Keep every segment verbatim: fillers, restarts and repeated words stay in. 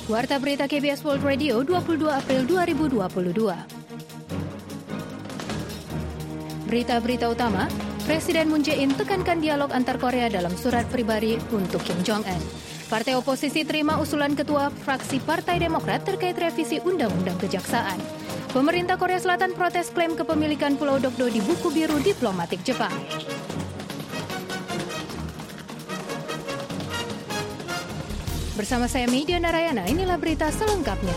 Warta Berita K B S World Radio dua puluh dua April dua ribu dua puluh dua. Berita-berita utama, Presiden Moon Jae-in tekankan dialog antar Korea dalam surat pribadi untuk Kim Jong-un. Partai oposisi terima usulan Ketua Fraksi Partai Demokrat terkait revisi Undang-Undang Kejaksaan. Pemerintah Korea Selatan protes klaim kepemilikan Pulau Dokdo di buku biru diplomatik Jepang. Bersama saya Media Narayana, inilah berita selengkapnya.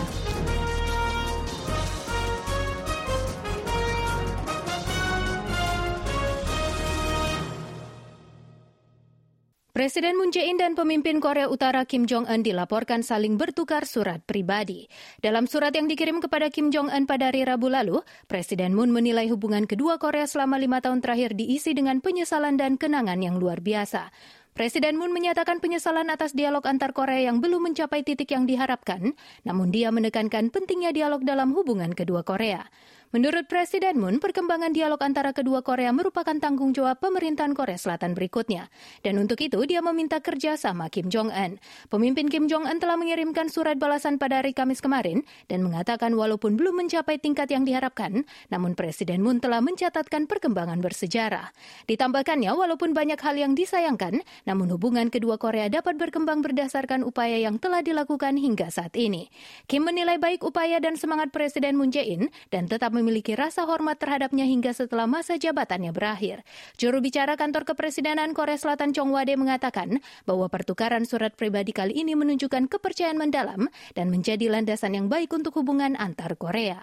Presiden Moon Jae-in dan pemimpin Korea Utara Kim Jong-un dilaporkan saling bertukar surat pribadi. Dalam surat yang dikirim kepada Kim Jong-un pada hari Rabu lalu, Presiden Moon menilai hubungan kedua Korea selama lima tahun terakhir diisi dengan penyesalan dan kenangan yang luar biasa. Presiden Moon menyatakan penyesalan atas dialog antar Korea yang belum mencapai titik yang diharapkan, namun dia menekankan pentingnya dialog dalam hubungan kedua Korea. Menurut Presiden Moon, perkembangan dialog antara kedua Korea merupakan tanggung jawab pemerintahan Korea Selatan berikutnya. Dan untuk itu, dia meminta kerja sama Kim Jong-un. Pemimpin Kim Jong-un telah mengirimkan surat balasan pada hari Kamis kemarin dan mengatakan walaupun belum mencapai tingkat yang diharapkan, namun Presiden Moon telah mencatatkan perkembangan bersejarah. Ditambahkannya, walaupun banyak hal yang disayangkan, namun hubungan kedua Korea dapat berkembang berdasarkan upaya yang telah dilakukan hingga saat ini. Kim menilai baik upaya dan semangat Presiden Moon Jae-in dan tetap memiliki rasa hormat terhadapnya hingga setelah masa jabatannya berakhir. Juru bicara kantor kepresidenan Korea Selatan Chong Wade mengatakan bahwa pertukaran surat pribadi kali ini menunjukkan kepercayaan mendalam dan menjadi landasan yang baik untuk hubungan antar Korea.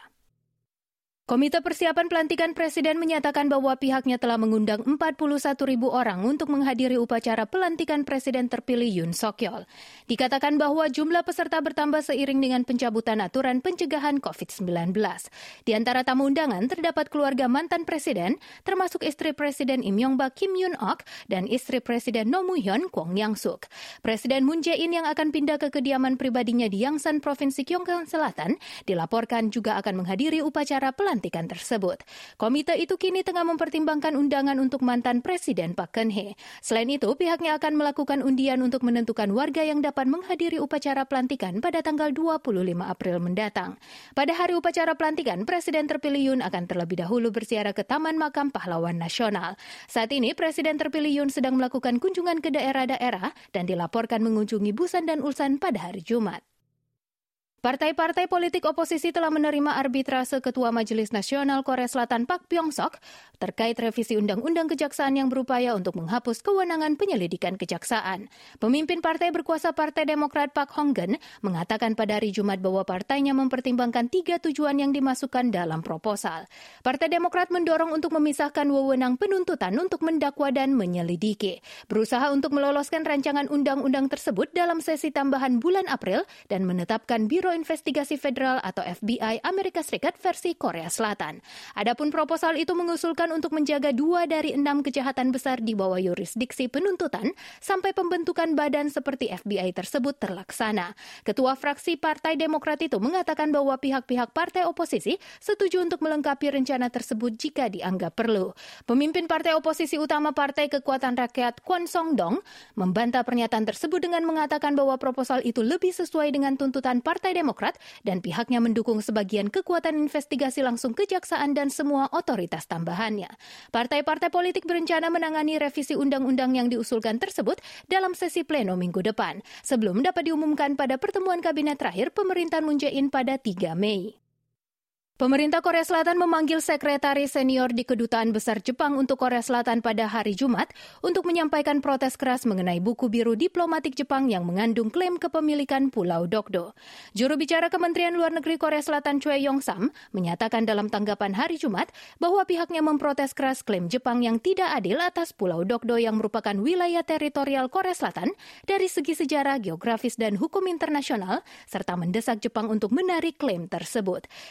Komite Persiapan Pelantikan Presiden menyatakan bahwa pihaknya telah mengundang empat puluh satu ribu orang untuk menghadiri upacara pelantikan Presiden terpilih Yoon Suk-yeol. Dikatakan bahwa jumlah peserta bertambah seiring dengan pencabutan aturan pencegahan covid sembilan belas. Di antara tamu undangan terdapat keluarga mantan Presiden, termasuk istri Presiden Im Yong-bak Kim Yoon-ok dan istri Presiden Roh Moo-hyun Kwon Yang-suk. Presiden Moon Jae-in yang akan pindah ke kediaman pribadinya di Yangsan, Provinsi Gyeongsang Selatan, dilaporkan juga akan menghadiri upacara pelantikan pelantikan tersebut. Komite itu kini tengah mempertimbangkan undangan untuk mantan Presiden Park Geun-hye. Selain itu, pihaknya akan melakukan undian untuk menentukan warga yang dapat menghadiri upacara pelantikan pada tanggal dua puluh lima April mendatang. Pada hari upacara pelantikan, Presiden terpilih Yoon akan terlebih dahulu berziarah ke Taman Makam Pahlawan Nasional. Saat ini, Presiden terpilih Yoon sedang melakukan kunjungan ke daerah-daerah dan dilaporkan mengunjungi Busan dan Ulsan pada hari Jumat. Partai-partai politik oposisi telah menerima arbitrase Ketua Majelis Nasional Korea Selatan Park Byung-sok terkait revisi Undang-Undang Kejaksaan yang berupaya untuk menghapus kewenangan penyelidikan kejaksaan. Pemimpin partai berkuasa Partai Demokrat Park Hong-geun mengatakan pada hari Jumat bahwa partainya mempertimbangkan tiga tujuan yang dimasukkan dalam proposal. Partai Demokrat mendorong untuk memisahkan wewenang penuntutan untuk mendakwa dan menyelidiki, berusaha untuk meloloskan rancangan undang-undang tersebut dalam sesi tambahan bulan April dan menetapkan Biro Investigasi Federal atau F B I Amerika Serikat versi Korea Selatan. Adapun proposal itu mengusulkan untuk menjaga dua dari enam kejahatan besar di bawah yurisdiksi penuntutan sampai pembentukan badan seperti F B I tersebut terlaksana. Ketua fraksi Partai Demokrat itu mengatakan bahwa pihak-pihak partai oposisi setuju untuk melengkapi rencana tersebut jika dianggap perlu. Pemimpin partai oposisi utama Partai Kekuatan Rakyat Kwon Song-dong membantah pernyataan tersebut dengan mengatakan bahwa proposal itu lebih sesuai dengan tuntutan Partai Demokrat dan pihaknya mendukung sebagian kekuatan investigasi langsung kejaksaan dan semua otoritas tambahannya. Partai-partai politik berencana menangani revisi undang-undang yang diusulkan tersebut dalam sesi pleno minggu depan, sebelum dapat diumumkan pada pertemuan kabinet terakhir pemerintahan Moon Jae-in pada tiga Mei. Pemerintah Korea Selatan memanggil sekretaris senior di Kedutaan Besar Jepang untuk Korea Selatan pada hari Jumat untuk menyampaikan protes keras mengenai buku biru diplomatik Jepang yang mengandung klaim kepemilikan Pulau Dokdo. Juru bicara Kementerian Luar Negeri Korea Selatan Choi Yong-sam menyatakan dalam tanggapan hari Jumat bahwa pihaknya memprotes keras klaim Jepang yang tidak adil atas Pulau Dokdo yang merupakan wilayah teritorial Korea Selatan dari segi sejarah, geografis, dan hukum internasional, serta mendesak Jepang untuk menarik klaim tersebut. Ditambahkan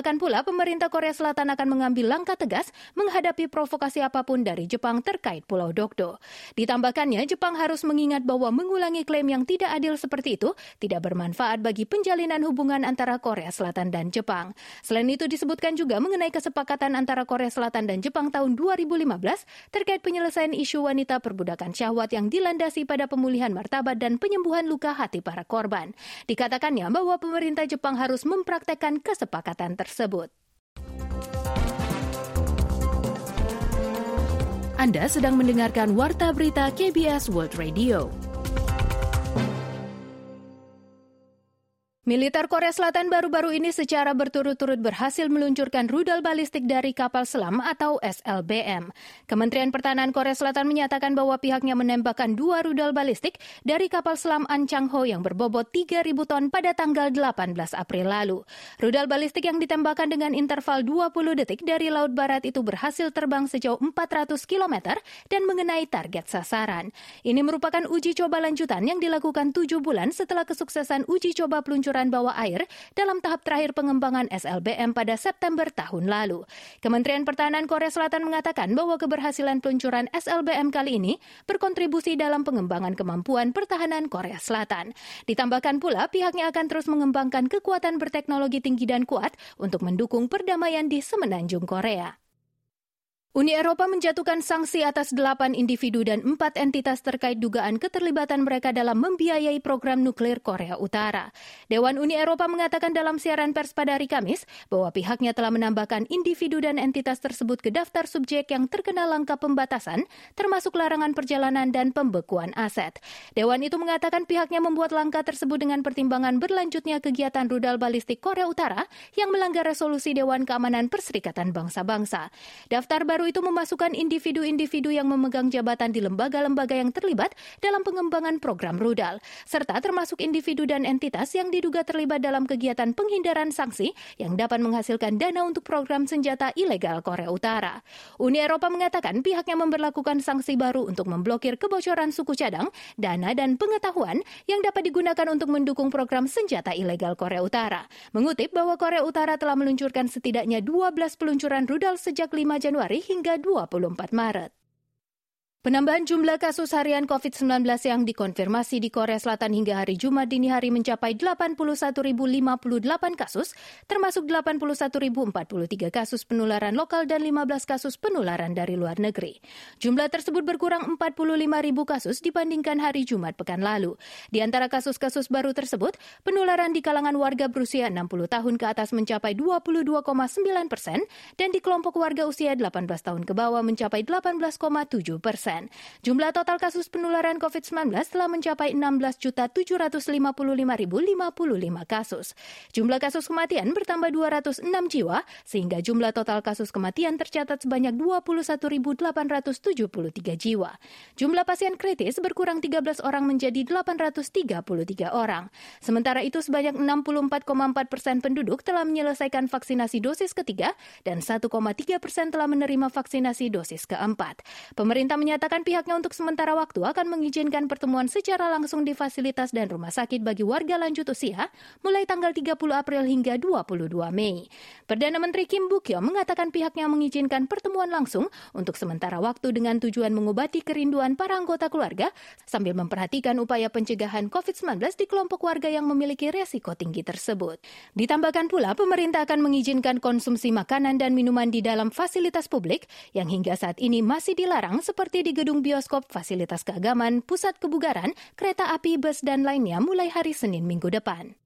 Ditambahkan pula, pemerintah Korea Selatan akan mengambil langkah tegas menghadapi provokasi apapun dari Jepang terkait Pulau Dokdo. Ditambahkannya, Jepang harus mengingat bahwa mengulangi klaim yang tidak adil seperti itu tidak bermanfaat bagi penjalinan hubungan antara Korea Selatan dan Jepang. Selain itu disebutkan juga mengenai kesepakatan antara Korea Selatan dan Jepang tahun dua ribu lima belas terkait penyelesaian isu wanita perbudakan syahwat yang dilandasi pada pemulihan martabat dan penyembuhan luka hati para korban. Dikatakannya bahwa pemerintah Jepang harus mempraktekkan kesepakatan tersebut. Anda sedang mendengarkan Warta Berita K B S World Radio. Militer Korea Selatan baru-baru ini secara berturut-turut berhasil meluncurkan rudal balistik dari kapal selam atau S L B M. Kementerian Pertahanan Korea Selatan menyatakan bahwa pihaknya menembakkan dua rudal balistik dari kapal selam An Chang-ho yang berbobot tiga ribu ton pada tanggal delapan belas April lalu. Rudal balistik yang ditembakkan dengan interval dua puluh detik dari Laut Barat itu berhasil terbang sejauh empat ratus kilometer dan mengenai target sasaran. Ini merupakan uji coba lanjutan yang dilakukan tujuh bulan setelah kesuksesan uji coba peluncuran bawah air dalam tahap terakhir pengembangan S L B M pada September tahun lalu. Kementerian Pertahanan Korea Selatan mengatakan bahwa keberhasilan peluncuran S L B M kali ini berkontribusi dalam pengembangan kemampuan pertahanan Korea Selatan. Ditambahkan pula, pihaknya akan terus mengembangkan kekuatan berteknologi tinggi dan kuat untuk mendukung perdamaian di semenanjung Korea. Uni Eropa menjatuhkan sanksi atas delapan individu dan empat entitas terkait dugaan keterlibatan mereka dalam membiayai program nuklir Korea Utara. Dewan Uni Eropa mengatakan dalam siaran pers pada hari Kamis bahwa pihaknya telah menambahkan individu dan entitas tersebut ke daftar subjek yang terkena langkah pembatasan, termasuk larangan perjalanan dan pembekuan aset. Dewan itu mengatakan pihaknya membuat langkah tersebut dengan pertimbangan berlanjutnya kegiatan rudal balistik Korea Utara yang melanggar resolusi Dewan Keamanan Perserikatan Bangsa-Bangsa. Daftar baru itu memasukkan individu-individu yang memegang jabatan di lembaga-lembaga yang terlibat dalam pengembangan program rudal, serta termasuk individu dan entitas yang diduga terlibat dalam kegiatan penghindaran sanksi yang dapat menghasilkan dana untuk program senjata ilegal Korea Utara. Uni Eropa mengatakan pihaknya memberlakukan sanksi baru untuk memblokir kebocoran suku cadang, dana dan pengetahuan yang dapat digunakan untuk mendukung program senjata ilegal Korea Utara. Mengutip bahwa Korea Utara telah meluncurkan setidaknya dua belas peluncuran rudal sejak lima Januari hingga dua puluh empat Maret. Penambahan jumlah kasus harian covid sembilan belas yang dikonfirmasi di Korea Selatan hingga hari Jumat dini hari mencapai delapan puluh satu ribu lima puluh delapan kasus, termasuk delapan puluh satu ribu empat puluh tiga kasus penularan lokal dan lima belas kasus penularan dari luar negeri. Jumlah tersebut berkurang empat puluh lima ribu kasus dibandingkan hari Jumat pekan lalu. Di antara kasus-kasus baru tersebut, penularan di kalangan warga berusia enam puluh tahun ke atas mencapai dua puluh dua koma sembilan persen dan di kelompok warga usia delapan belas tahun ke bawah mencapai delapan belas koma tujuh persen. Jumlah total kasus penularan covid sembilan belas telah mencapai enam belas juta tujuh ratus lima puluh lima ribu lima puluh lima kasus. Jumlah kasus kematian bertambah dua ratus enam jiwa, sehingga jumlah total kasus kematian tercatat sebanyak dua puluh satu ribu delapan ratus tujuh puluh tiga jiwa. Jumlah pasien kritis berkurang tiga belas orang menjadi delapan ratus tiga puluh tiga orang. Sementara itu, sebanyak enam puluh empat koma empat persen penduduk telah menyelesaikan vaksinasi dosis ketiga dan satu koma tiga persen telah menerima vaksinasi dosis keempat. Pemerintah menyatakan pihaknya untuk sementara waktu akan mengizinkan pertemuan secara langsung di fasilitas dan rumah sakit bagi warga lanjut usia mulai tanggal tiga puluh April hingga dua puluh dua Mei. Perdana Menteri Kim Buk-yeol mengatakan pihaknya mengizinkan pertemuan langsung untuk sementara waktu dengan tujuan mengobati kerinduan para anggota keluarga sambil memperhatikan upaya pencegahan covid sembilan belas di kelompok warga yang memiliki resiko tinggi tersebut. Ditambahkan pula, pemerintah akan mengizinkan konsumsi makanan dan minuman di dalam fasilitas publik yang hingga saat ini masih dilarang seperti di gedung bioskop, fasilitas keagamaan, pusat kebugaran, kereta api, bus, dan lainnya mulai hari Senin minggu depan.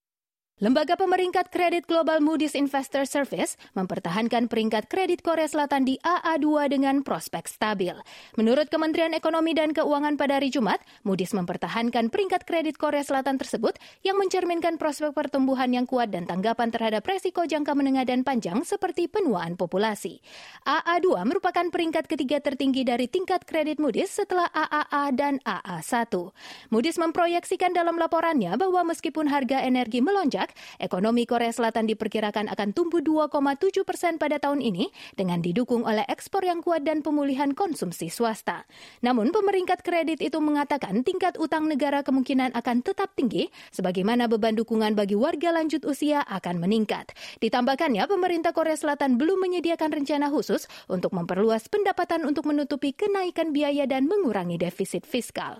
Lembaga pemeringkat kredit global Moody's Investor Service mempertahankan peringkat kredit Korea Selatan di A A dua dengan prospek stabil. Menurut Kementerian Ekonomi dan Keuangan pada hari Jumat, Moody's mempertahankan peringkat kredit Korea Selatan tersebut yang mencerminkan prospek pertumbuhan yang kuat dan tanggapan terhadap resiko jangka menengah dan panjang seperti penuaan populasi. A A dua merupakan peringkat ketiga tertinggi dari tingkat kredit Moody's setelah A A A dan A A satu. Moody's memproyeksikan dalam laporannya bahwa meskipun harga energi melonjak, bergerak, ekonomi Korea Selatan diperkirakan akan tumbuh dua koma tujuh persen pada tahun ini dengan didukung oleh ekspor yang kuat dan pemulihan konsumsi swasta. Namun, pemeringkat kredit itu mengatakan tingkat utang negara kemungkinan akan tetap tinggi, sebagaimana beban dukungan bagi warga lanjut usia akan meningkat. Ditambahkannya, pemerintah Korea Selatan belum menyediakan rencana khusus untuk memperluas pendapatan untuk menutupi kenaikan biaya dan mengurangi defisit fiskal.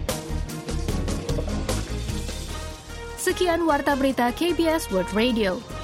Sekian Warta Berita K B S World Radio.